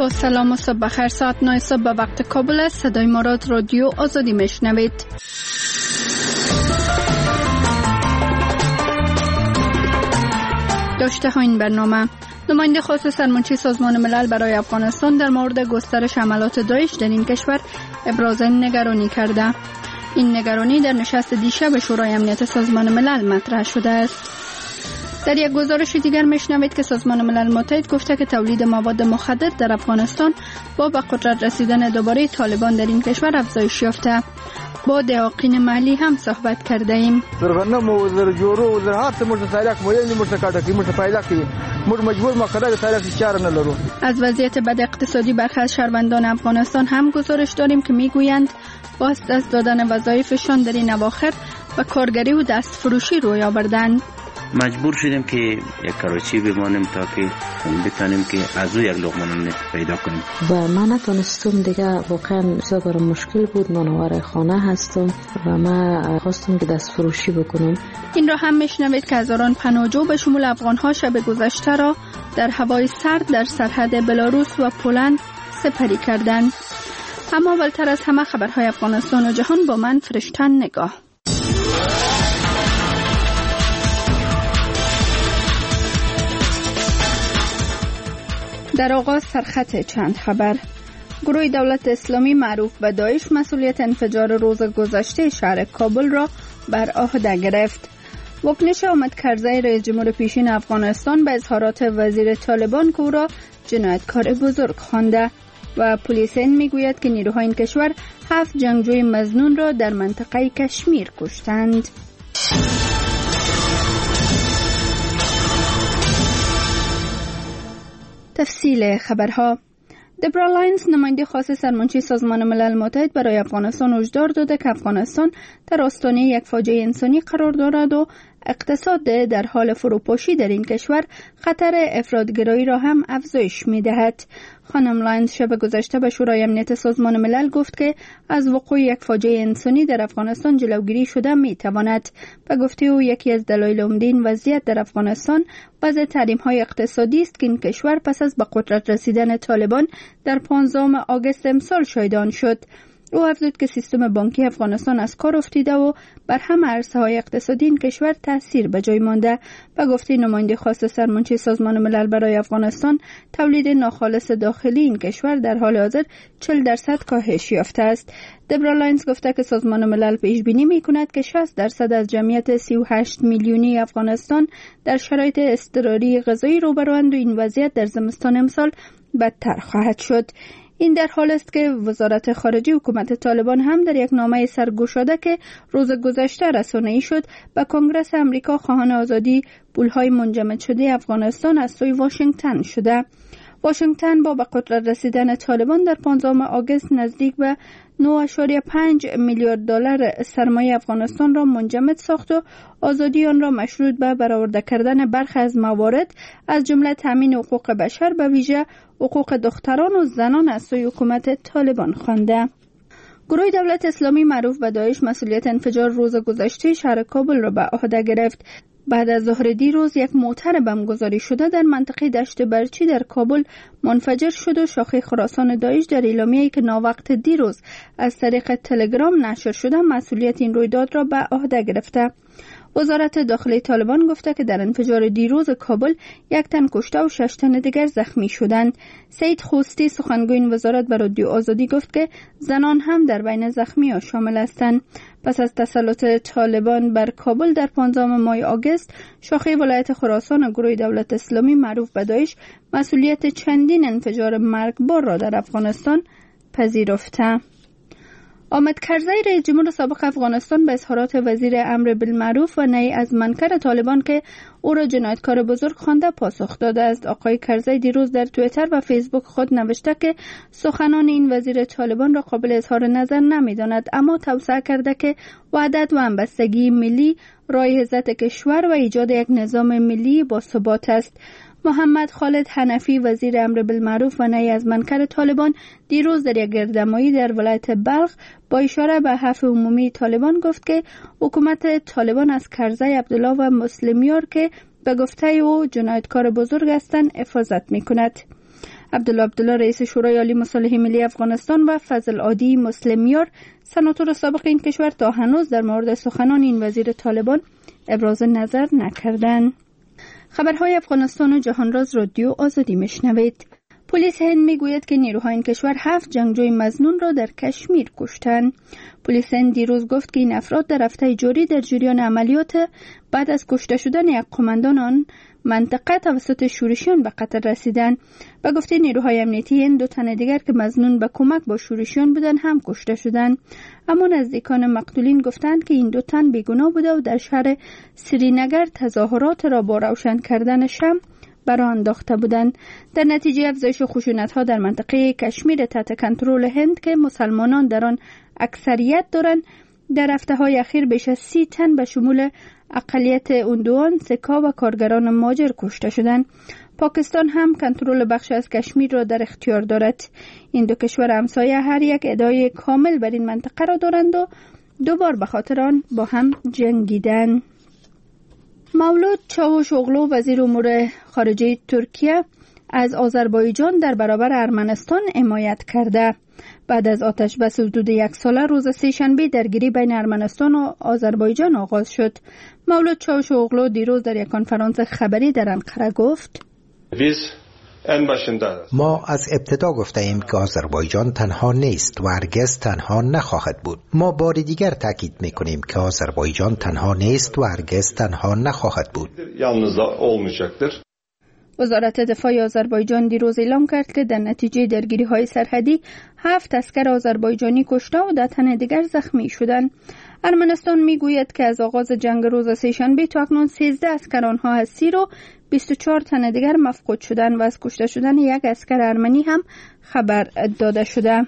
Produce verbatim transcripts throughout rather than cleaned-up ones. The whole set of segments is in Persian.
با سلام و صبح بخیر. ساعت نه صبح به وقت کابل است. صدای ما را از رادیو آزادی میشنوید. داشته ها این برنامه: نماینده خاص سرمنشی سازمان ملل برای افغانستان در مورد گسترش حملات داعش در این کشور ابراز نگرانی کرده. این نگرانی در نشست دیشب شورای امنیت سازمان ملل مطرح شده است. در یک گزارش دیگر میشنوید که سازمان ملل متحد گفته که تولید مواد مخدر در افغانستان با به قدرت رسیدن دوباره طالبان در این کشور افزایش یافته. با دهاقین محلی هم صحبت کرده ایم. زرغنم و زرجورو و زرهات مرد سایرک مویلی مرد کاتکی مرد پایلاکی مرد مجبور مقدار سایرک چار نلرو. از وضعیت بد اقتصادی برخی از شهروندان افغانستان هم گزارش داریم که میگویند با از دست دادن وظایفشان در این اواخر و کارگری و دست فروشی روی آوردند. مجبور شدیم که یک کراچی بمانیم تا که بتانیم که از او یک لقمه پیدا کنیم و من نتونستم دیگه. واقعا بسیار برام مشکل بود. نانوار خانه هستم و من خواستم که دست فروشی بکنم. این را هم میشنوید که هزاران پناهجو به شمول افغان‌ها شب گذشته را در هوای سرد در سرحد بلاروس و پولند سپری کردند. اما اولتر از همه خبرهای افغانستان و جهان با من فرشتن نگاه. در آغاز سرخط چند خبر. گروه دولت اسلامی معروف به داعش مسئولیت انفجار روز گذشته شهر کابل را بر عهده گرفت. واکنش حامد کرزی رئیس جمهور پیشین افغانستان به اظهارات وزیر طالبان که او را جنایتکار بزرگ خوانده و پلیسین میگوید که نیروهای این کشور هفت جنگجوی مظنون را در منطقه کشمیر کشتند. تفصیل خبرها. دبرا لاینز نماینده خاص سرمنشی سازمان ملل متحد برای افغانستان هشدار داده که افغانستان در آستانه یک فاجعه انسانی قرار دارد و اقتصاد در حال فروپاشی در این کشور خطر افراط‌گرایی را هم افزایش می‌دهد. خانم لاینز شب گذشته به شورای امنیت سازمان ملل گفت که از وقوع یک فاجعه انسانی در افغانستان جلوگیری شده می‌تواند. به گفته او یکی از دلایل عمده این وضعیت در افغانستان وضع تحریم‌های اقتصادی است که این کشور پس از به قدرت رسیدن طالبان در پانزدهم آگوست امسال شاهد شد. او افزود که سیستم بانکی افغانستان از کار افتیده و بر همه عرصه‌های اقتصادی این کشور تأثیر به جای مانده. به گفته نماینده خاص سرمنشی سازمان ملل برای افغانستان، تولید ناخالص داخلی این کشور در حال حاضر چهل درصد کاهش یافته است. دبرا لاینز گفته که سازمان ملل پیش بینی می‌کند که شصت درصد از جمعیت سی و هشت میلیونی افغانستان در شرایط اضطراری غذایی روبروند و این وضعیت در زمستان امسال بدتر خواهد شد. این در حال است که وزارت خارجه حکومت طالبان هم در یک نامه سرگشاده که روز گذشته رسانه‌ای شد به کنگره آمریکا خواهان آزادی پول‌های منجمد شده افغانستان از سوی واشنگتن شده. واشنگتن با به قدرت رسیدن طالبان در پانزدهم آگوست نزدیک به نه و پنج میلیارد دلار سرمایه افغانستان را منجمد ساخت و آزادی آن را مشروط به برآورده کردن برخی از موارد از جمله تامین حقوق بشر به ویژه حقوق دختران و زنان از سوی حکومت طالبان خوانده. گروه دولت اسلامی معروف به داعش مسئولیت انفجار روز گذشته شهر کابل را به عهده گرفت. بعد از ظهر دیروز یک موتر بمبگذاری شده در منطقه دشت برچی در کابل منفجر شد و شاخه خراسان داعش در اعلامیه‌ای که ناوقت دیروز از طریق تلگرام نشر شده مسئولیت این رویداد را به عهده گرفته. وزارت داخلی طالبان گفته که در انفجار دیروز کابل یک تن کشته و شش تن دیگر زخمی شدند. سید خوستی سخنگوی وزارت به رادیو آزادی گفت که زنان هم در بین زخمی‌ها شامل هستند. پس از تسلط طالبان بر کابل در پانزدهم ماه آگوست، شاخه ولایت خراسان و گروه دولت اسلامی معروف به داعش مسئولیت چندین انفجار مرگبار را در افغانستان پذیرفته. حامد کرزی رئیس جمهور سابق افغانستان به اظهارات وزیر امر بالمعروف و نهی از منکر طالبان که او را جنایتکار بزرگ خوانده پاسخ داده است. آقای کرزی دیروز در توییتر و فیسبوک خود نوشته که سخنان این وزیر طالبان را قابل اظهار نظر نمی‌داند، اما توصیه کرده که وحدت و همبستگی ملی راه عزت کشور و ایجاد یک نظام ملی با ثبات است. محمد خالد حنفی وزیر امر بالمعروف و نهی از منکر طالبان دیروز در یک گردهمایی در ولایت بلخ با اشاره به عفو عمومی طالبان گفت که حکومت طالبان از کرزی عبدالله و مسلمیار که به گفته او جنایتکار بزرگ هستند حفاظت می‌کند. عبدالله عبدالله رئیس شورای عالی مصالحه ملی افغانستان و فضل عادی مسلمیار سناتور سابق این کشور تا هنوز در مورد سخنان این وزیر طالبان ابراز نظر نکردند. خبرهای افغانستان و جهانراز رادیو آزادی میشنوید. پلیس هند میگوید که نیروهای این کشور هفت جنگجوی مظنون را در کشمیر کشتند. پلیس هند دیروز گفت که این افراد در هفته جاری در جریان عملیات بعد از کشته شدن یک قماندان آن منطقه توسط شورشیان به قتل رسیدند. به گفته نیروهای امنیتی هند، دو تن دیگر که مظنون به کمک با شورشیان بودند هم کشته شدند. اما نزدیکان مقتولین گفتند که این دو تن بیگناه بوده و در شهر سرینگر تظاهرات را با روشن کردن شمع برآ انداخته بودند. در نتیجه افزایش خشونت‌ها در منطقه کشمیر تحت کنترل هند که مسلمانان در آن اکثریت دارند، در هفته‌های اخیر بیش از سی تن به شمول اقلیت اوندوان، سکا و کارگران ماجر کشته شدند. پاکستان هم کنترل بخش از کشمیر را در اختیار دارد. این دو کشور همسایه هر یک ادعای کامل بر این منطقه را دارند و دو بار به خاطر آن با هم جنگیدند. مولود چاوشوغلو وزیر امور خارجه ترکیه از آذربایجان در برابر ارمنستان حمایت کرده. بعد از آتش بس حدود یک ساله روز سه‌شنبه درگیری بین ارمنستان و آذربایجان آغاز شد. مولود چاوشوغلو دیروز در یک کنفرانس خبری در انقره گفت: ما از ابتدا گفته ایم که آذربایجان تنها نیست و هرگز تنها نخواهد بود. ما بار دیگر تاکید میکنیم که آذربایجان تنها نیست و هرگز تنها نخواهد بود. وزارت دفاع آذربایجان دیروز اعلام کرد که در نتیجه درگیری‌های سرحدی هفت عسکر آذربایجانی کشته و ده تن دیگر زخمی شدند. ارمنستان میگوید که از آغاز جنگ روز سه‌شنبه تا اکنون سیزده عسکر آنها اسیر و بیست و چهار تن دیگر مفقود شدند و از کشته شدن یک عسکر ارمنی هم خبر داده شده.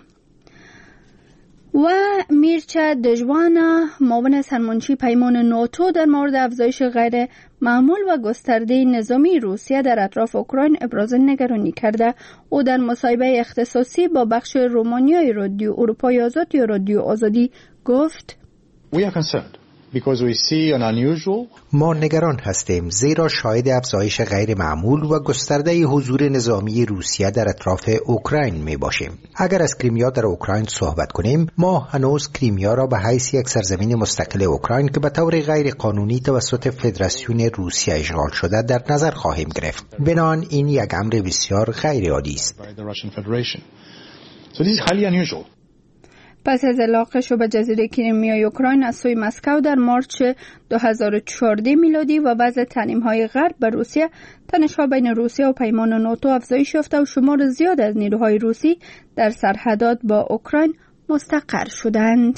و میرچا دژوانا معاون سرمنشی پیمان ناتو در مورد افزایش غیر معمول و گسترده نظامی روسیه در اطراف اوکراین ابراز نگرانی کرده. او در مصاحبه اختصاصی با بخش رومانیای رادیو اروپای آزاد یا رادیو آزادی گفت: We are concerned because we see an unusual ما نگران هستیم زیرا شاهد افزایش غیر معمول و گسترده حضور نظامی روسیه در اطراف اوکراین می باشیم. اگر از کریمیا در اوکراین صحبت کنیم، ما هنوز کریمیا را به حیث یک سرزمین مستقل اوکراین که به طور غیر قانونی توسط فدراسیون روسیه اشغال شده در نظر خواهیم گرفت. بنابراین این یک امر بسیار غیر عادی است. پس از الاغش به جزیره کریمیا اوکراین از سوی مسکو در مارچ دو هزار و چهارده میلادی و وضع تحریم‌های غرب به روسیه، تنش‌ها بین روسیه و پیمان ناتو افزایش یافته و شمار زیاد از نیروهای روسی در سرحدات با اوکراین مستقر شدند.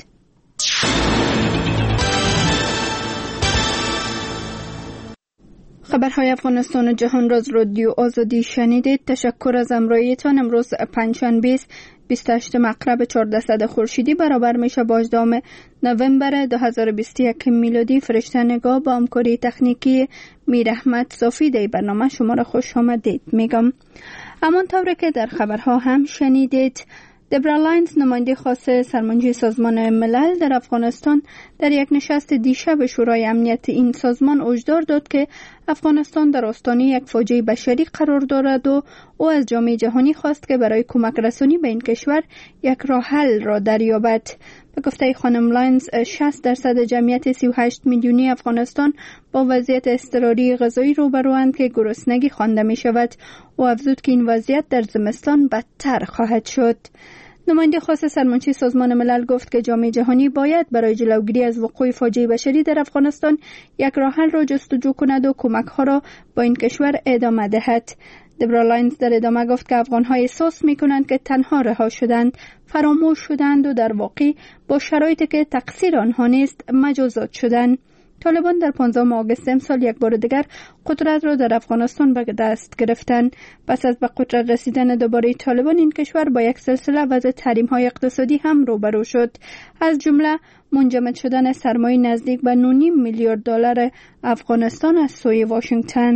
خبرهای افغانستان و جهان راز رادیو آزادی شنیدید. تشکر از همراهیتان. امروز پنجشنبه بیست و هشتم مقرب چهاردهصد خورشیدی برابر میشه با هجدهم نوامبر دو هزار و بیست و یک میلادی. فرشته نگاه با همکاری تکنیکی میر احمد صافی در برنامه شما را خوش آمدید میگم. همانطور که در خبرها هم شنیدید، دبرا لاینز نماینده خاص سرمنشی سازمان ملل در افغانستان در یک نشست دیشب شورای امنیت این سازمان هشدار داد که افغانستان در آستانه یک فاجعه بشری قرار دارد و او از جامعه جهانی خواست که برای کمک رسانی به این کشور یک راه حل را دریابد. به گفته خانم لاینز، شصت درصد جمعیت سی و هشت میلیونی افغانستان با وضعیت اضطراری غذایی روبروند که گرسنگی خوانده می شود و افزود که این وضعیت در زمستان بدتر خواهد شد. نماینده خاص سرمنشی سازمان ملل گفت که جامعه جهانی باید برای جلوگیری از وقوع فاجعه بشری در افغانستان یک راه حل را جستجو کند و کمک ها را با این کشور ادامه دهد. دبرا لاینز در ادامه گفت که افغان‌ها احساس می‌کنند که تنها رها شدند، فراموش شدند و در واقع با شرایطی که تقصیر آنها نیست مجازات شدند. طالبان در پانزدهم آگوست امسال یک بار دیگر قدرت را در افغانستان به دست گرفتند. پس از به قدرت رسیدن دوباره طالبان، این کشور با یک سلسله وضع تحریم‌های اقتصادی هم روبرو شد، از جمله منجمد شدن سرمایه نزدیک به نه و نیم میلیارد دلار افغانستان از سوی واشنگتن.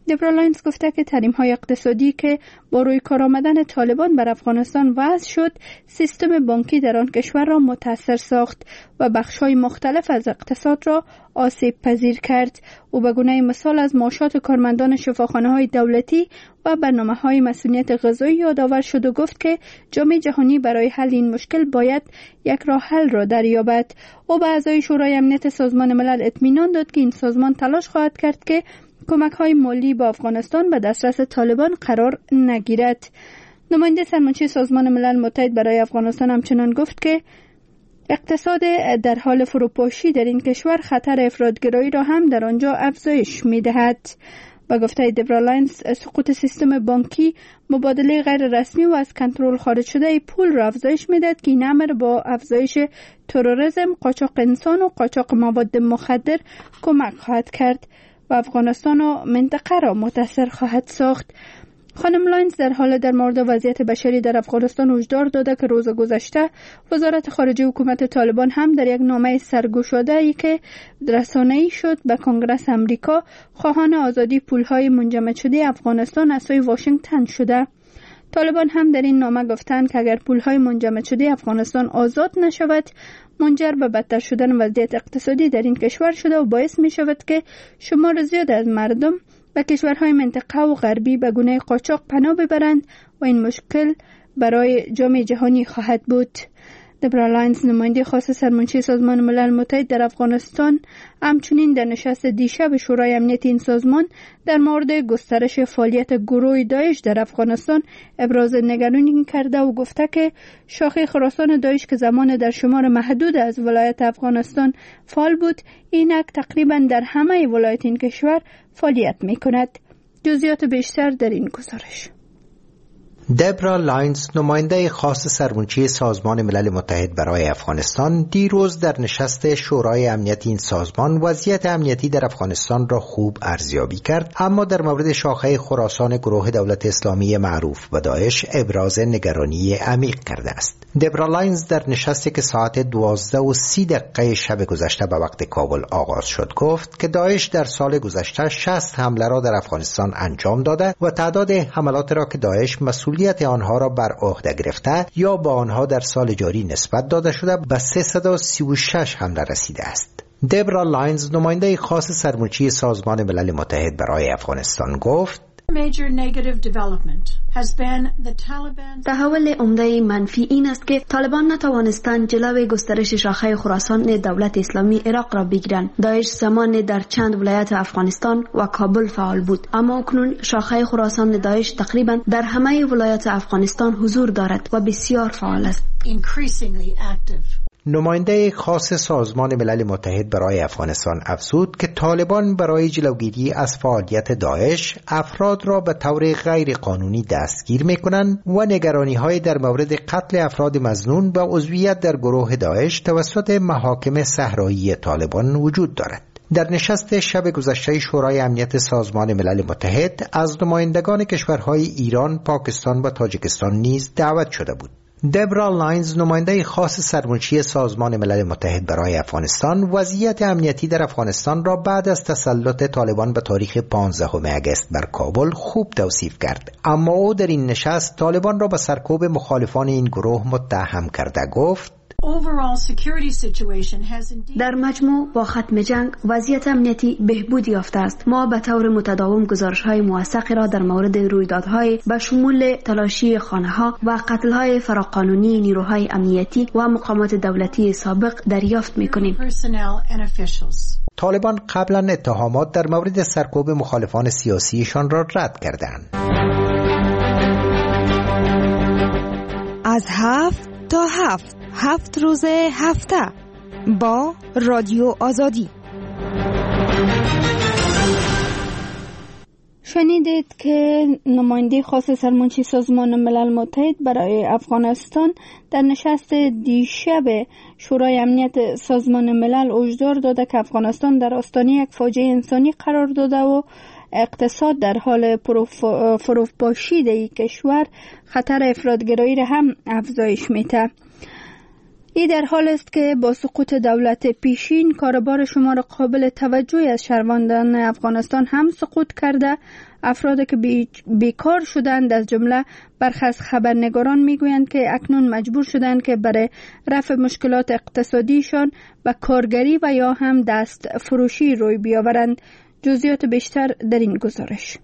دبرا لاینز گفته که تحریم‌های اقتصادی که با روی کار آمدن طالبان بر افغانستان وضع شد، سیستم بانکی در آن کشور را متاثر ساخت و بخش‌های مختلف از اقتصاد را آسیب پذیر کرد. او به گونه مثال از معاشات کارمندان شفاخانه‌های دولتی و برنامه‌های مسئولیت غذایی یادآور شد و گفت که جامعه جهانی برای حل این مشکل باید یک راه حل را دریابد. او به اعضای شورای امنیت سازمان ملل اطمینان داد که این سازمان تلاش خواهد کرد که کمک‌های مالی به افغانستان به دسترس طالبان قرار نگیرد. نماینده سرمنشی سازمان ملل متحد برای افغانستان همچنان گفت که اقتصاد در حال فروپاشی در این کشور خطر افراط‌گرایی را هم در آنجا افزایش می‌دهد. با گفته دبرا لاینز، سقوط سیستم بانکی مبادله غیر رسمی و از کنترل خارج شده پول را افزایش می‌دهد که این امر با افزایش تروریسم، قاچاق انسان و قاچاق مواد مخدر کمک خواهد کرد و افغانستان و منطقه را متاثر خواهد ساخت. خانم لاینز در حال در مورد وضعیت بشری در افغانستان هشدار داده که روز گذشته وزارت خارجه حکومت طالبان هم در یک نامه سرگشاده‌ای که رسانه‌ای شد به کنگره امریکا خواهان آزادی پول‌های منجمد شده افغانستان از سوی واشنگتن شده. طالبان هم در این نامه گفتند که اگر پول‌های منجمد شده افغانستان آزاد نشود، منجر به بدتر شدن وضعیت اقتصادی در این کشور شده و باعث می شود که شمار زیاد از مردم به کشورهای منطقه و غربی به گونه قاچاق پناه ببرند و این مشکل برای جامعه جهانی خواهد بود. دبرا لاینز، نماینده خاص سرمنشی سازمان ملل متحد در افغانستان، همچنین در نشست دیشب شورای امنیت این سازمان در مورد گسترش فعالیت گروه داعش در افغانستان ابراز نگرانی کرده و گفته که شاخه خراسان داعش که زمان در شمار محدود از ولایت افغانستان فعال بود، اینک تقریبا در همه ولایت این کشور فعالیت می کند. جزئیات بیشتر در این گزارش. دبرا لاینز، نماینده خاص سرمنشی سازمان ملل متحد برای افغانستان، دیروز در نشست شورای امنیت این سازمان وضعیت امنیتی در افغانستان را خوب ارزیابی کرد، اما در مورد شاخه خراسان گروه دولت اسلامی معروف به داعش ابراز نگرانی عمیق کرده است. دبرا لاینز در نشستی که ساعت دوازده و سی دقیقه شب گذشته به وقت کابل آغاز شد گفت که داعش در سال گذشته شصت حمله را در افغانستان انجام داده و تعداد حملات را که داعش مسئول آنها را بر عهده گرفته یا با آنها در سال جاری نسبت داده شده به سیصد و سی و شش حمله رسیده است. دبرا لاینز، نماینده خاص سرمنشی سازمان ملل متحد برای افغانستان گفت تحول عمده منفی این است که طالبان نتوانستند جلوی گسترش شاخه خراسان دولت اسلامی عراق را بگیرند. داعش زمان در چند ولایت افغانستان و کابل فعال بود، اما اکنون شاخه خراسان داعش تقریبا در همه ولایت افغانستان حضور دارد و بسیار فعال است. نماینده خاص سازمان ملل متحد برای افغانستان افزود که طالبان برای جلوگیری از فعالیت داعش افراد را به طور غیر قانونی دستگیر می‌کنند و نگرانی‌های در مورد قتل افراد مظنون و عضویت در گروه داعش توسط محاکم صحرایی طالبان وجود دارد. در نشست شب گذشته شورای امنیت سازمان ملل متحد از نمایندگان کشورهای ایران، پاکستان و تاجیکستان نیز دعوت شده بود. دبرا لاینز، نماینده خاص سرمنشی سازمان ملل متحد برای افغانستان، وضعیت امنیتی در افغانستان را بعد از تسلط طالبان به تاریخ پانزدهم آگوست بر کابل خوب توصیف کرد، اما او در این نشست طالبان را به سرکوب مخالفان این گروه متهم کرده گفت در مجموع با ختم جنگ وضعیت امنیتی بهبود یافته است. ما به طور متداوم گزارش‌های موثقی را در مورد رویدادهای به شمول تلاشی خانه‌ها و قتل‌های فراقانونی نیروهای امنیتی و مقامات دولتی سابق دریافت می‌کنیم. طالبان قبلا اتهامات در مورد سرکوب مخالفان سیاسیشان را رد کردند. از هفت تا هفت هفت روز هفته با رادیو آزادی. شنیدید که نماینده خاص سرمنشی سازمان ملل متحد برای افغانستان در نشست دیشب شورای امنیت سازمان ملل هشدار داده که افغانستان در آستانه یک فاجعه انسانی قرار داده و اقتصاد در حال فروپاشی در کشور خطر افراط‌گرایی را هم افزایش میده. این در حال است که با سقوط دولت پیشین کاربار شمار قابل توجهی از شهروندان افغانستان هم سقوط کرده. افرادی که بیکار شدند از جمله برخی از خبرنگاران میگویند که اکنون مجبور شدند که برای رفع مشکلات اقتصادیشان به کارگری و یا هم دست فروشی روی بیاورند. جزئیات بیشتر در این گزارش.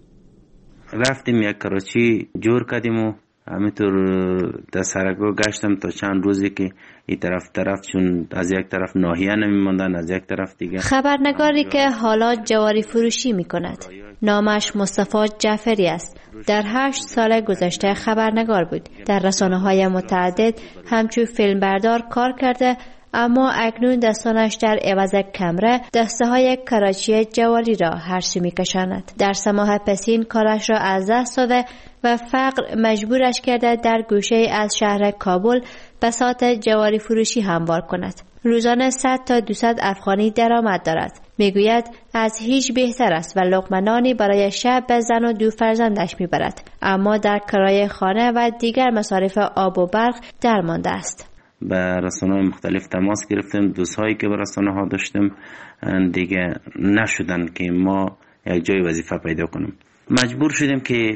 رفتیم یک کراچی جور کردیم و همینطور در سرگاه گشتم تا چند روزی که این طرف طرف چون از یک طرف ناحیه نمیماندن از یک طرف دیگه. خبرنگاری که حالا جواری فروشی می کند نامش مصطفی جعفری است. در هشت سال گذشته خبرنگار بود. در رسانه‌های متعدد همچون فیلمبردار کار کرده، اما اکنون دستانش در عوض کمره دسته های کراچی جواری را هر سو می کشاند. در سه ماه پسین کارش را از دست داده و فقر مجبورش کرده در گوشه از شهر کابل بساط جواری فروشی هموار کند. روزانه صد تا دویست افغانی درآمد دارد. میگوید از هیچ بهتر است و لقمه نانی برای شب به زن و دو فرزندش میبرد، اما در کرایه خانه و دیگر مصارف آب و برق درمانده است. به رسانه‌های مختلف تماس گرفتیم، دوستایی که به رسانه‌ها داشتیم دیگه نشدن که ما یک جای وظیفه پیدا کنیم. مجبور شدیم که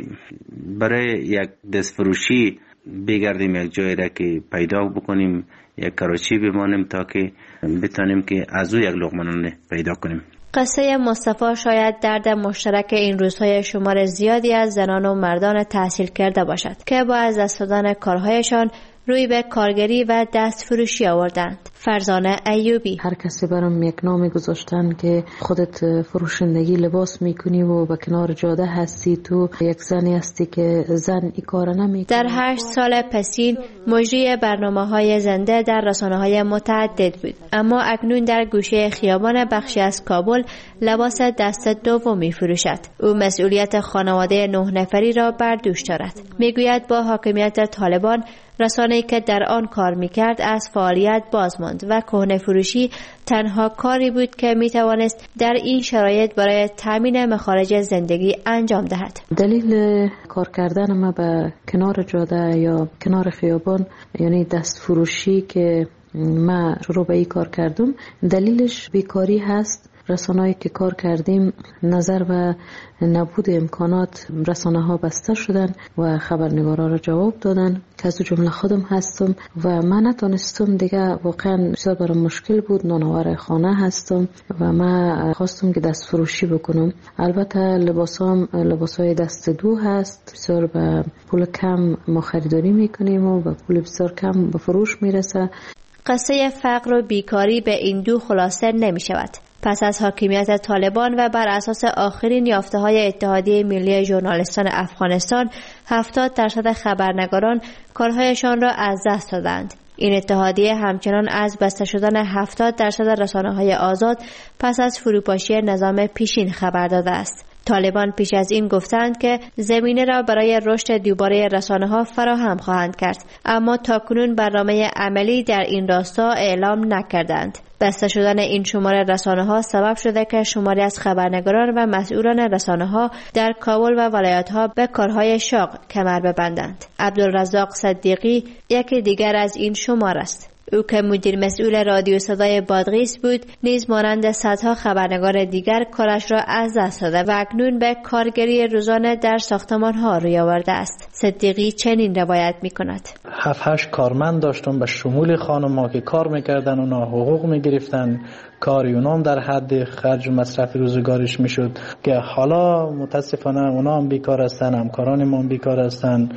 برای یک دست فروشی بگردیم، یک جایی را که پیدا بکنیم، یک کراچی بمانیم تا که بتانیم که از او یک لقمه نان پیدا کنیم. قصه مصطفی شاید درد مشترک این روزهای شمار زیادی از زنان و مردان تحصیل کرده باشد که با از دست دادن کارهایشان روی به کارگری و دست فروشی آوردند. فرزانه ایوبی: هر کسی برام یک نام گذاشتن که خودت فروشندگی لباس میکنی و به کنار جاده هستی، تو یک زنی هستی که زن ای کار نمیکنه. در هشت سال پسین مجری برنامه‌های زنده در رسانه‌های متعدد بود، اما اکنون در گوشه خیابان بخشی از کابل لباس دست دوم میفروشد. او مسئولیت خانواده نه نفری را بر دوش دارد. میگوید با حاکمیت طالبان رسانه‌ای که در آن کار میکرد از فعالیت باز ماند و کهنه فروشی تنها کاری بود که میتوانست در این شرایط برای تامین مخارج زندگی انجام دهد. دلیل کار کردن ما به کنار جاده یا کنار خیابان، یعنی دست فروشی که ما شروع به این کار کردم، دلیلش بیکاری هست. رسانه‌ای که کار کردیم نظر به نبود امکانات رسانه ها بسته شدن و خبرنگارا را جواب دادن که از جمله خودم هستم و من نتونستم دیگه، واقعا بسیار برام مشکل بود. نانآور خانه هستم و من خواستم که دست فروشی بکنم. البته لباسام لباسای دست دو هست، بسیار به پول کم ما خریداری میکنیم و به پول بسیار کم به فروش میرسه. قصه فقر و بیکاری به این دو خلاصه نمی شود. پس از حاکمیت طالبان و بر اساس آخرین یافته‌های اتحادیه ملی ژورنالیستان افغانستان، هفتاد درصد خبرنگاران کارهایشان را از دست دادند. این اتحادیه همچنان از بسته شدن هفتاد درصد رسانه‌های آزاد پس از فروپاشی نظام پیشین خبر داده است. طالبان پیش از این گفتند که زمینه را برای رشد دوباره رسانه‌ها فراهم خواهند کرد، اما تاکنون برنامه عملی در این راستا اعلام نکردند. بسته شدن این شماره رسانه‌ها سبب شده که شماری از خبرنگاران و مسئولان رسانه‌ها در کابل و ولایت‌ها به کارهای شاق کمر ببندند. عبدالرزاق صدیقی یکی دیگر از این شمار است. او که مدیر مسئول رادیو صدای بادغیس بود، نیز مانند صدها خبرنگار دیگر کارش را از دست داده و اکنون به کارگری روزانه در ساختمان‌ها روی آورده است. صدیقی چنین روایت می‌کند: هفت هشت کارمند داشتم به شمول خانم‌ها که کار می‌کردن، اونا حقوق می‌گرفتن، کاری اونام در حد خرج و مصرف روزگارش میشد که حالا متاسفانه اونا هم بیکار هستن، همکاران ما هم بیکار هستن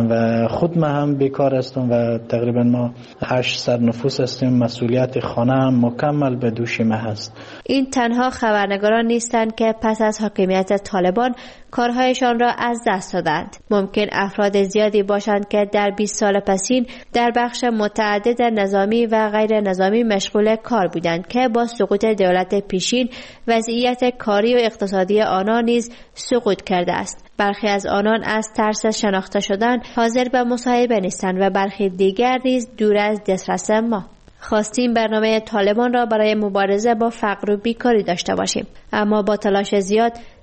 و خود ما هم بیکار هستم و تقریبا ما هشتصد نفوس هستیم. مسئولیت خانه هم مکمل به دوش ما هست. این تنها خبرنگاران نیستند که پس از حاکمیت طالبان کارهایشان را از دست دادند. ممکن افراد زیادی باشند که در بیست سال پسین در بخش متعدد نظامی و غیر نظامی مشغول کار بودند که با سقوط دولت پیشین وضعیت کاری و اقتصادی آنان نیز سقوط کرده است. برخی از آنان از ترس شناخته شدن حاضر به مصاحبه نیستند و برخی دیگر نیز دور از دسترس ما. خواستیم برنامه طالبان را برای مبارزه با فقر و بیکاری داشته باشیم، اما با تلاش زیاد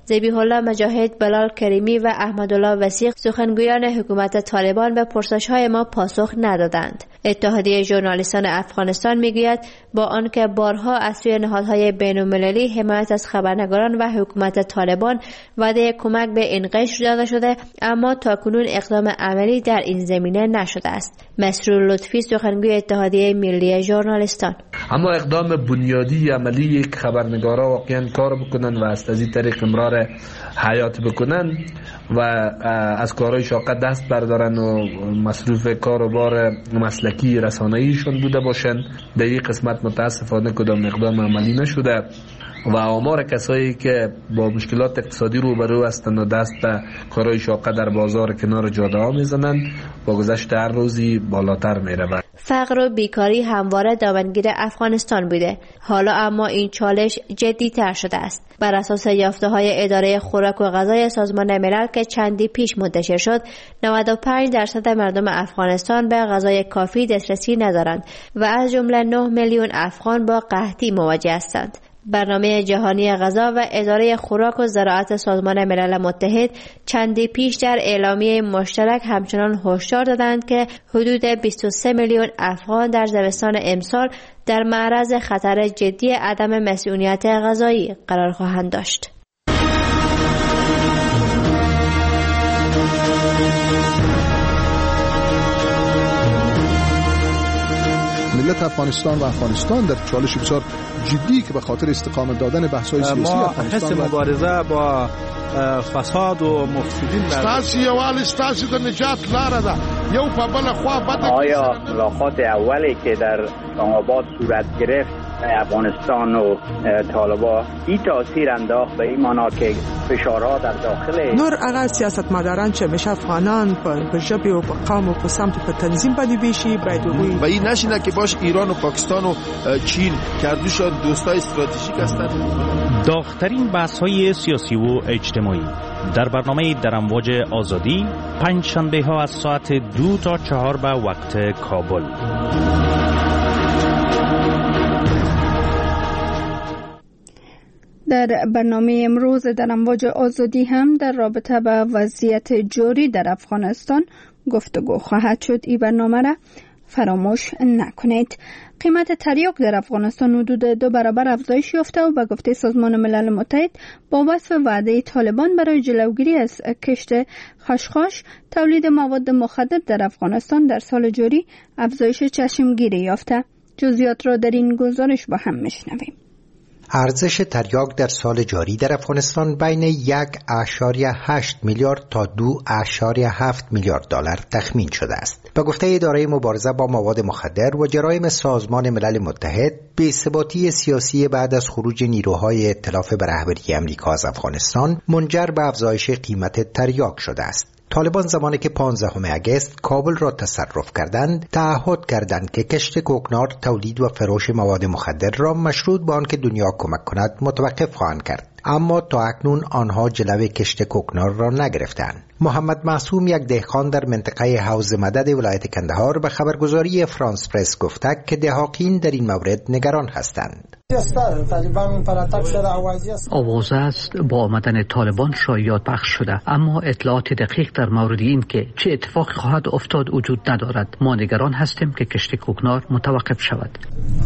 ذبیح الله مجاهد، بلال کریمی و احمدالله وثیق سخنگویان حکومت طالبان به پرسش‌های ما پاسخ ندادند. اتحادیه ژورنالیستان افغانستان میگوید با آنکه بارها از سوی نهادهای بین‌المللی حمایت از خبرنگاران و حکومت طالبان وعده کمک به این قشر داده شده، اما تاکنون اقدام عملی در این زمینه نشده است. مسرور لطفی سخنگوی اتحادیه ملی ژورنالیستان: اما اقدام بنیادی عملی که خبرنگارا واقعا کار بکنن و از این طریق امرار حیات بکنن و از کارهای شاقه دست بردارن و مصروف کار و بار مسلکی رسانه‌ایشون بوده باشن، در این قسمت متاسفانه کدام اقدام عملی نشده و آمار کسایی که با مشکلات اقتصادی روبرو هستند و دست به کارهای شاقه در بازار کنار جاده ها میزنند با گذشت هر روزی بالاتر میرود. فقر و بیکاری همواره دامنگیر افغانستان بوده. حالا اما این چالش جدی تر شده است. بر اساس یافته های اداره خوراک و غذای سازمان ملل که چندی پیش منتشر شد، نود و پنج درصد مردم افغانستان به غذای کافی دسترسی ندارند و از جمله نه میلیون افغان با قحطی مواجه هستند. برنامه جهانی غذا و اداره خوراک و زراعت سازمان ملل متحد چندی پیش در اعلامیه مشترک همچنان هشدار دادند که حدود بیست و سه میلیون افغان در زمستان امسال در معرض خطر جدی عدم مسئولیت غذایی قرار خواهند داشت. ملت افغانستان و افغانستان در چالش بسیار جدی که به خاطر استقامت دادن بحث‌های سیاسی افغانستان حس مبارزه با فساد و مفسدین ستاسو یوال ستاسو د نجات لاره ده. یو په بل خوا بده. آیا ملاقات اولی که در اسلام‌آباد صورت گرفت افغانستان و طالبان این تاثیر انداخت به این معنا که فشارها در داخل نور اگر سیاستمداران چه میشه افغانان په ژبه او قوم او په سمت په تنظیم باندې بشي باید وي و این نشینه که باش ایران و پاکستان و چین کردوشان دوستای استراتژیک هستند. داغ‌ترین بحث‌های سیاسی و اجتماعی در برنامه در امواج آزادی پنج شنبه ها از ساعت دو تا چهار به وقت کابل. در برنامه امروز در امواج آزادی هم در رابطه با وضعیت جاری در افغانستان گفتگو خواهد شد. این برنامه را فراموش نکنید. قیمت تریاک در افغانستان حدود دو برابر افزایش یافته و به گفته سازمان ملل متحد با وصف وعده طالبان برای جلوگیری از کشت خشخاش، تولید مواد مخدر در افغانستان در سال جاری افزایش چشمگیری یافته. جزئیات را در این گزارش با هم میشنویم. ارزش تریاک در سال جاری در افغانستان بین یک اعشاریه هشت میلیارد تا دو اعشاریه هفت میلیارد دلار تخمین شده است. به گفته اداره مبارزه با مواد مخدر و جرایم سازمان ملل متحد، بی‌ثباتی سیاسی بعد از خروج نیروهای ائتلاف به رهبری امریکا از افغانستان منجر به افزایش قیمت تریاک شده است. طالبان زمانی که پانزدهم اگست کابل را تصرف کردند، تعهد کردند که کشت کوکنار، تولید و فروش مواد مخدر را مشروط به آنکه دنیا کمک کند متوقف خواهند کرد. اما تا اکنون آنها جلوی کشت کوکنار را نگرفتند. محمد معصوم، یک دهقان در منطقه حوض مدد ولایت کندهار، به خبرگزاری فرانس پرس گفته که دهاقین در این مورد نگران هستند. آوازه است با آمدن طالبان شایعات پخش شده، اما اطلاعات دقیق در مورد این که چه اتفاقی خواهد افتاد وجود ندارد. ما نگران هستیم که کشت کوکنار متوقف شود.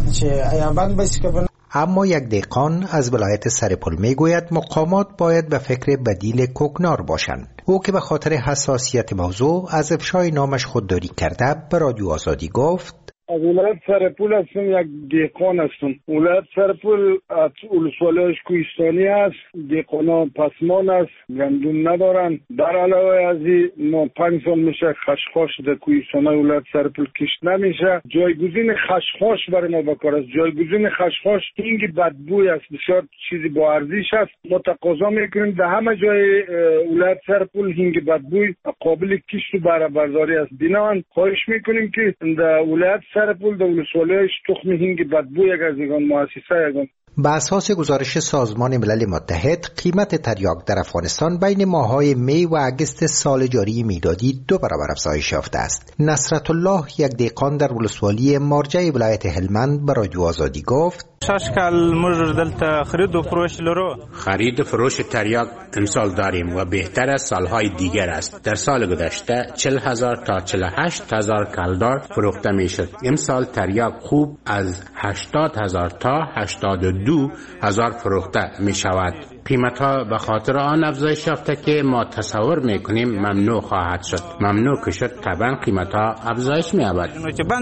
اما یک دهقان از ولایت سرپل میگوید مقامات باید به فکر بدیل کوکنار باشند. او که به خاطر حساسیت موضوع از افشای نامش خودداری کرده به رادیو آزادی گفت: از ولایت سرپل هستم، یک دهقان هستم. ولایت سرپل از ولسوالیش کوهستانی است. دهقانان پسمان است، گندم ندارن. در علاوه از این ما پنج سال میشه خشخاش در کوهستانی ولایت سرپل کشت نمیشه. جایگزین خشخاش برای ما بکار است. جایگزین خشخاش هینگ بدبوی است، بسیار چیزی با ارزش است. ما تقاضا میکنیم در همه جای ولایت سرپل هینگ بدبوی قابل کشت و بهره برداری است. بنابراین خواهش میکنیم که در ولایت سرپل در ولسوالیش تخم هینگ بدبو یک از ایگان مؤسسه یکان به اساس گزارش سازمان ملل متحد، قیمت تریاک در افغانستان بین ماه‌های می و اگست سال جاری میلادی دو برابر افزایش یافته است. نصرت الله، یک دهقان در ولسوالی مارجه ولایت هلمند، به رادیو آزادی گفت: خرید و فروش تریاک امسال داریم و بهتر از سالهای دیگر است. در سال گذشته چهل هزار تا چهل و هشت هزار کلدار فروخته می شد. امسال تریاک خوب از هشتاد هزار تا هشتاد و دو هزار فروخته می شود. قیمت ها به خاطر آن افزایش یافته که ما تصور می کنیم ممنوع خواهد شد. ممنوع که شد طبعا قیمت ها افزایش می یابد.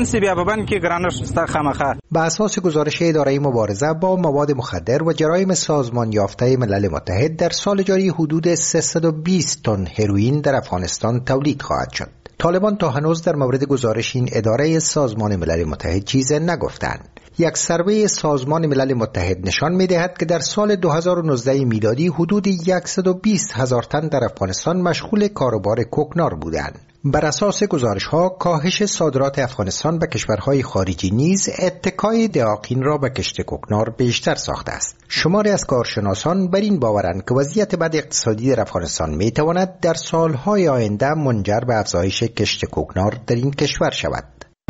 به اساس گزارش اداره مبارزه با مواد مخدر و جرایم سازمان یافته ملل متحد، در سال جاری حدود سیصد و بیست تن هروئین در افغانستان تولید خواهد شد. طالبان تا هنوز در مورد گزارش این اداره سازمان ملل متحد چیزی نگفتند. یک سروی سازمان ملل متحد نشان می‌دهد که در سال دو هزار و نوزده میلادی حدود صد و بیست هزار تن در افغانستان مشغول کاروبار کوکنار بودند. بر اساس گزارش‌ها، کاهش صادرات افغانستان به کشورهای خارجی نیز اتکای دهاقین را به کشت کوکنار بیشتر ساخته است. شماری از کارشناسان بر این باورند که وضعیت بد اقتصادی در افغانستان می‌تواند در سالهای آینده منجر به افزایش کشت کوکنار در این کشور شود.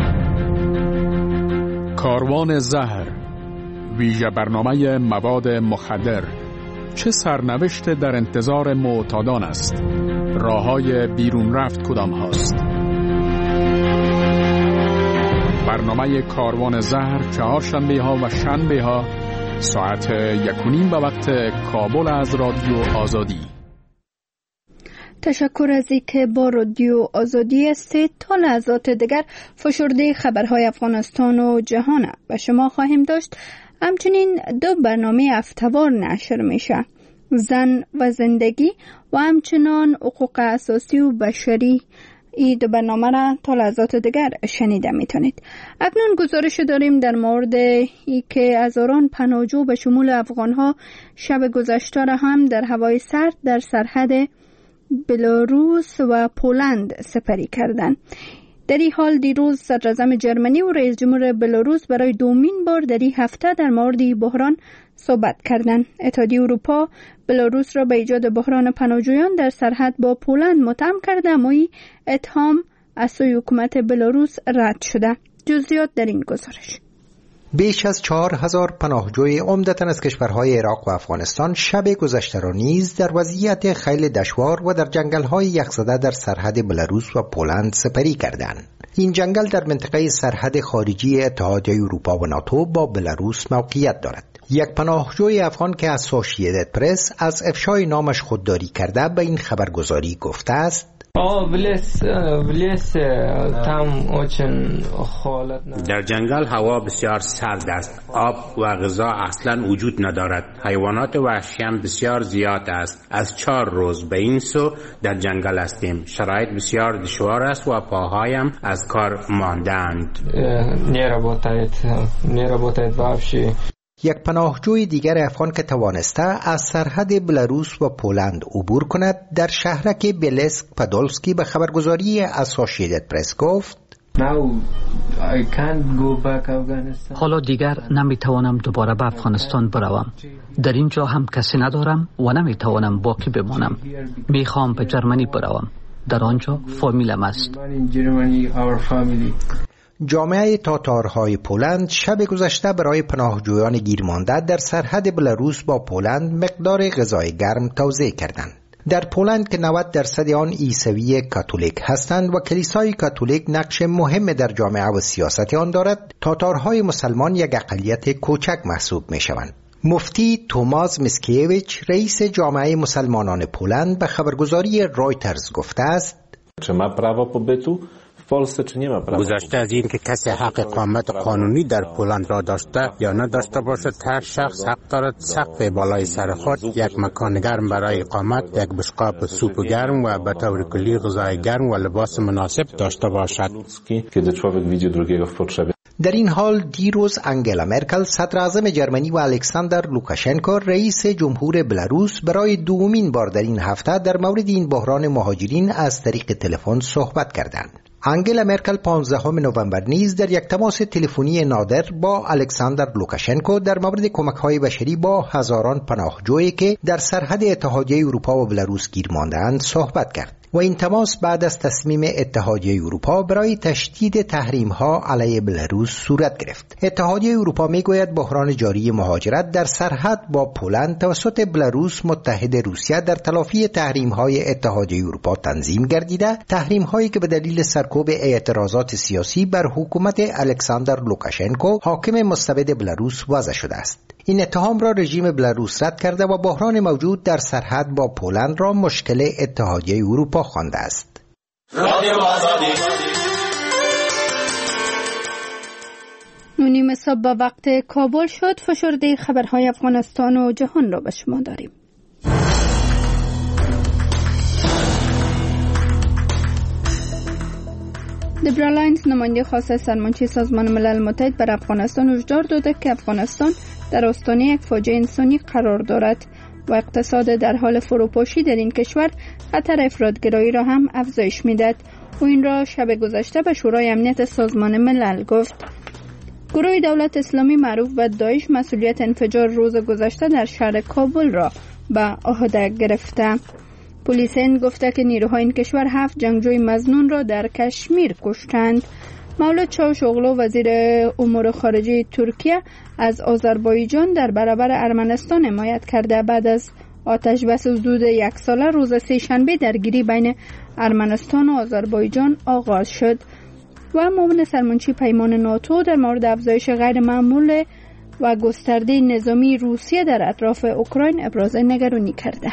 کاروان زهر، ویژه برنامه مواد مخدر، چه سرنوشت در انتظار معتادان است؟ راههای بیرون رفت کدام هاست؟ برنامه کاروان زهر چهارشنبه ها و شنبه ها ساعت یک و نیم به وقت کابل از رادیو آزادی. تشکر از اینکه با رادیو آزادی هستید. تا لحظات دیگر فشرده خبرهای افغانستان و جهان و شما خواهیم داشت. همچنین دو برنامه هفته‌وار نشر میشه: زن و زندگی و همچنان حقوق اساسی و بشری. این دو برنامه را تا لحظات دیگر شنیده میتونید. اکنون گزارش داریم در مورد ای که هزاران پناهجو به شمول افغانها شب گذشته را هم در هوای سرد در سرحد بلاروس و پولند سپری کردند. در این حال دیروز صدر اعظم جرمنی و رئیس جمهور بلاروس برای دومین بار در این هفته در مورد بحران صحبت کردند. اتحادیه اروپا بلاروس را به ایجاد بحران پناهجویان در سرحد با پولند متهم کرده، اما این اتهام از سوی حکومت بلاروس رد شده. جزئیات در این گزارش. بیش از چهار هزار پناهجوی عمدتاً از کشورهای عراق و افغانستان شب گذشته را نیز در وضعیت خیلی دشوار و در جنگل‌های یخزده در سرحد بلاروس و پولند سپری کردند. این جنگل در منطقه سرحد خارجی اتحادیه اروپا و ناتو با بلاروس موقعیت دارد. یک پناهجوی افغان که اسوسییتد پرس از افشای نامش خودداری کرده به این خبرگزاری گفته است: در جنگل هوا بسیار سرد است. آب و غذا اصلا وجود ندارد. حیوانات وحشی هم بسیار زیاد است. از چهار روز به این سو در جنگل هستیم. شرایط بسیار دشوار است و پاهایم از کار ماندند. یک پناهجوی دیگر افغان که توانسته از سرحد بلاروس و پولند عبور کند در شهرک بیلسک پادولسکی به خبرگزاری اسوسییتد پرس گفت: حالا دیگر نمیتوانم دوباره به افغانستان بروم. در اینجا هم کسی ندارم و نمیتوانم باقی بمانم. میخوام به جرمنی بروم. در آنجا فامیلم است. جامعه تاتارهای پولند شب گذشته برای پناهجویان گیرمانده در سرحد بلاروس با پولند مقدار غذای گرم توزیع کردند. در پولند که نود درصد آن عیسوی کاتولیک هستند و کلیسای کاتولیک نقش مهم در جامعه و سیاست آن دارد، تاتارهای مسلمان یک اقلیت کوچک محسوب می شوند. مفتی توماس مسکیویچ، رئیس جامعه مسلمانان پولند، به خبرگزاری رایترز گفته است: گذشته از این که کسی حق اقامت قانونی در پولند را داشته یا نداشته باشد، هر شخص حق دارد سقف بالای سر خود یک مکان گرم برای اقامت، یک بشقاب سوپ گرم و به طور کلی غذای گرم و لباس مناسب داشته باشد. در این حال دیروز انگلا مرکل، صدر اعظم جرمنی و الکساندر لوکاشنکو، رئیس جمهور بلاروس، برای دومین بار در این هفته در مورد این بحران مهاجرین از طریق تلفن صحبت کردند. انگلا مرکل پانزدهم نوامبر نیز در یک تماس تلفنی نادر با الکساندر لوکاشنکو در مورد کمک‌های بشری با هزاران پناهجویی که در سرحد اتحادیه اروپا و بلاروس گیر مانده‌اند صحبت کرد و این تماس بعد از تصمیم اتحادیه اروپا برای تشدید تحریم‌ها علیه بلاروس صورت گرفت. اتحادیه اروپا می‌گوید بحران جاری مهاجرت در سرحد با پولند توسط بلاروس متحد روسیه در تلافی تحریم‌های اتحادیه اروپا تنظیم گردیده، تحریم‌هایی که به دلیل سرکوب اعتراضات سیاسی بر حکومت الکساندر لوکاشنکو حاکم مستبد بلاروس وضع شده است. این اتهام را رژیم بلاروس رد کرده و بحران موجود در سرحد با پولند را مشکل اتحادیه اروپا خوانده است. نیم صبح با وقت کابل شد. فشرده خبرهای افغانستان و جهان را به شما داریم. دبرا لاینز نماینده خاص سرمنشی سازمان ملل متحد بر افغانستان هشدار داده که افغانستان در آستانه یک فاجعه انسانی قرار دارد و اقتصاد در حال فروپاشی در این کشور خطر افراطگرایی را هم افزایش می‌دهد. او این را شب گذشته به شورای امنیت سازمان ملل گفت. گروه دولت اسلامی معروف به داعش مسئولیت انفجار روز گذشته در شهر کابل را به عهده گرفته. پلیس هند گفته که نیروهای این کشور هفت جنگجوی مظنون را در کشمیر کشتند. مولود چاوشوغلو وزیر امور خارجه ترکیه از آذربایجان در برابر ارمنستان حمایت کرده. بعد از آتش بس حدود یک ساله روز سه شنبه درگیری بین ارمنستان و آذربایجان آغاز شد و معاون سرمنشی پیمان ناتو در مورد افزایش غیر معمول و گسترده نظامی روسیه در اطراف اوکراین ابراز نگرانی کرده.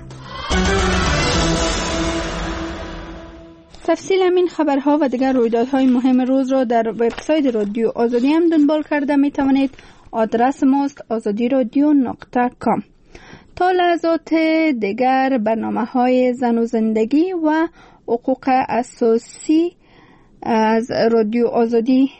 تفصیل همین خبرها و دیگر رویدادهای مهم روز را در وبسایت رادیو آزادی هم دنبال کرده می توانید. آدرس ماست آزادی رادیو نقطه کام. تا لحظات دیگر برنامه های زن و زندگی و حقوق اساسی از رادیو آزادی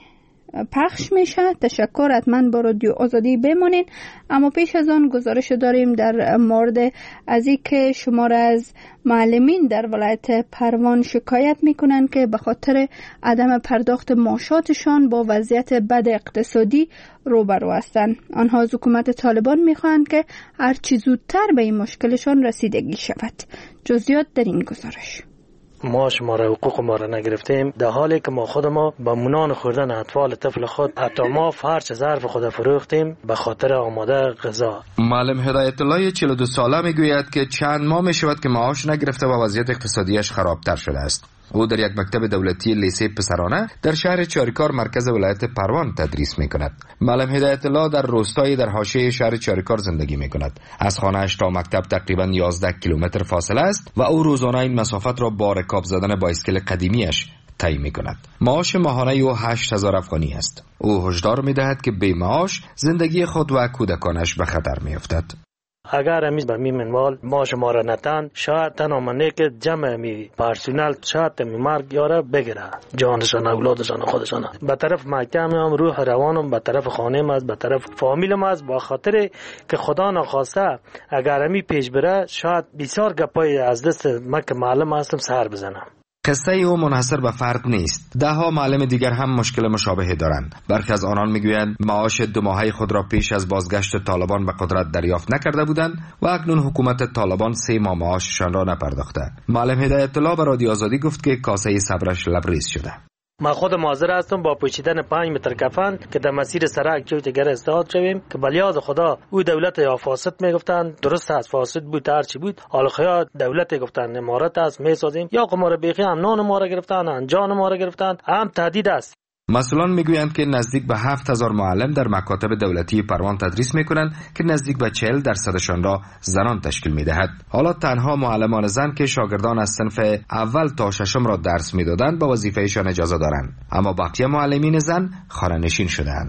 پخش میشه. تشکر، حتما با رادیو آزادی بمانین. اما پیش از آن گزارش داریم در مورد از اینکه شمار از معلمین در ولایت پروان شکایت میکنن که به خاطر عدم پرداخت معاشاتشان با وضعیت بد اقتصادی روبرو هستند. آنها از حکومت طالبان میخواهند که هر چه زودتر به این مشکلشان رسیدگی شود. جزئیات در این گزارش. ما شماره حقوق ما را نگرفتیم، در حالی که ما خود ما با منان خوردن اطفال طفل خود حتی ما فرش ظرف خود فروختیم به خاطر آماده غذا. معلم هدایت الله چهل و دو ساله میگوید که چند ماه می شود که معاش نگرفته و وضعیت اقتصادیش خرابتر شده است. او در یک مکتب دولتی لیسه پسرانه در شهر چاریکار مرکز ولایت پروان تدریس می کند. معلم هدایت الله در روستایی در حاشیه شهر چاریکار زندگی می کند. از خانه‌اش تا مکتب تقریباً یازده کیلومتر فاصله است و او روزانه این مسافت را با رکاب زدن بایسکل قدیمیش طی می کند. معاش ماهانه او هشت هزار افغانی است. او هشدار می دهد که بی معاش زندگی خود و کودکانش به خطر می افتد. اگر امیز به می منوال ما شما را نتن شاید تنها منه که جمع می پرسونل شاید می مرگ یاره بگیره جانشان اولادشان خودشان. به طرف مکتب هم روح روانم به طرف خانه از به طرف فامیلم از با خاطر که خدا نخواسته اگر امی پیش بره شاید بسیار گپای از دست من که معلم هستم سر بزنم. قصه او منحصر به فرد نیست. ده ها معلم دیگر هم مشکل مشابهی دارند. برخی از آنان میگویند معاش دو ماهه خود را پیش از بازگشت طالبان به قدرت دریافت نکرده بودند و اکنون حکومت طالبان سه ماه معاششان را نپرداخته. معلم هدایت الله به رادیو آزادی گفت که کاسه صبرش لبریز شده. ما خود حاضر هستم با پوشیدن پنج متر کفن که در مسیر سرک چوت گر استاد شویم که بلیاز خدا او دولت یا فاسد میگفتن درست است فاسد بود هر چی بود حال خیا دولت گفتن امارت است میسازیم یا قمار بیخی هم نان ما را گرفتن هم جان ما را گرفتن هم تهدید است. مسئولان میگویند که نزدیک به هفت هزار معلم در مکاتب دولتی پروان تدریس میکنند که نزدیک به چهل درصدشان را زنان تشکیل میدهد. حالا تنها معلمان زن که شاگردان از صنف اول تا ششم را درس میدادند با وظیفهشان اجازه دارند، اما بقیه معلمین زن خانه‌نشین شدهاند.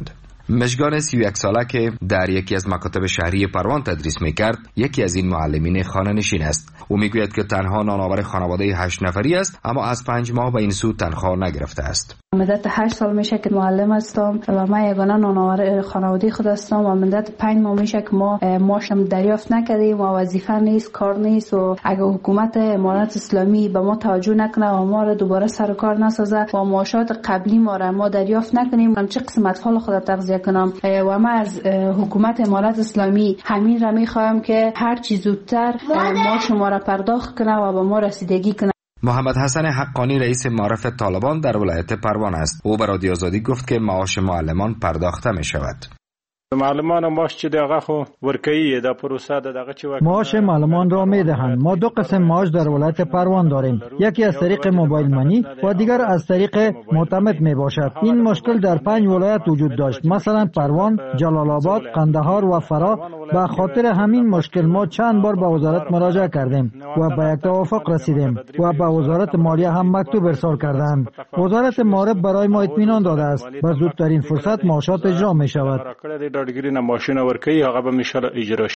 مشگان سی و یک ساله که در یکی از مکاتب شهری پروان تدریس میکرد یکی از این معلمین خانه نشین است. او میگوید که تنها نانآور خانواده هشت نفری است، اما از پنج ماه به این سو تنخواه نگرفته است. مدت هشت سال میشه که معلم هستم و من یگانه نانآور خانواده خود هستم و مدت پنج ماه میشه که ما معاشم دریافت نکردیم و وظیفه نیست، کار نیست و اگه حکومت امارات اسلامی به ما توجه نکنه و ما را دوباره سر کار نسازه و معاشات قبلی ما را ما دریافت نکنیم، من چه قسم اطفال خود تغذیه کنم؟ و من از حکومت امارات اسلامی همین را میخواهم که هر چی زودتر معاش ما را پرداخت کنه و به ما رسیدگی کنه. محمد حسن حقانی رئیس معارف طالبان در ولایت پروان است. او به رادیو آزادی گفت که معاش معلمان پرداخته می شود. معلمان معاش چې دغه خو ورکوي د پروسه دغه چې معاش معلمان را میدهند. ما دو قسم معاش در ولایت پروان داریم، یکی از طریق موبایل منی و دیگر از طریق معتمد می باشد. این مشکل در پنج ولایت وجود داشت، مثلا پروان، جلال آباد، قندهار و فرا. به خاطر همین مشکل ما چند بار به وزارت مراجعه کردیم و به یک توافق رسیدیم و به وزارت مالیه هم مکتوب ارسال کردند. وزارت مالیه برای ما اطمینان داده است به زودترین فرصت معاشات اجرا می شود. ډاډګری نه ماشین ورکوي هغه به مشال اجرا